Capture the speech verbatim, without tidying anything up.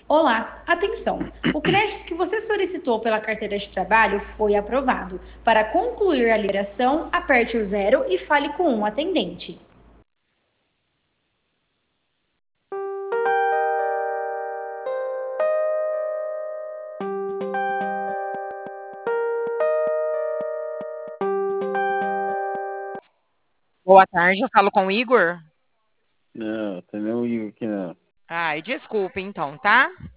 Olá, atenção! O crédito que você solicitou pela carteira de trabalho foi aprovado. Para concluir a liberação, aperte o zero e fale com um atendente. Boa tarde, eu falo com o Igor. Não, tem nenhum Igor aqui não. Ai, desculpe então, tá?